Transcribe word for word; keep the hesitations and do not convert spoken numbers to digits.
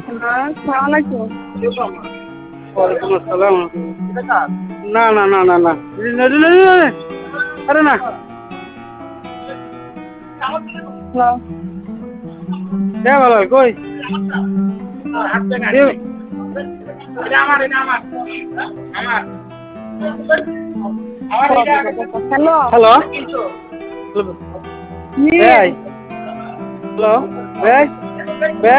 হ্যাঁ, আসসালামু আলাইকুম। ওয়ালাইকুম আসসালাম। না না না না না আরে না হ্যালো। কে ভালো কই হ্যালো। হ্যালো জি। ভাই হ্যালো ভাই ভাই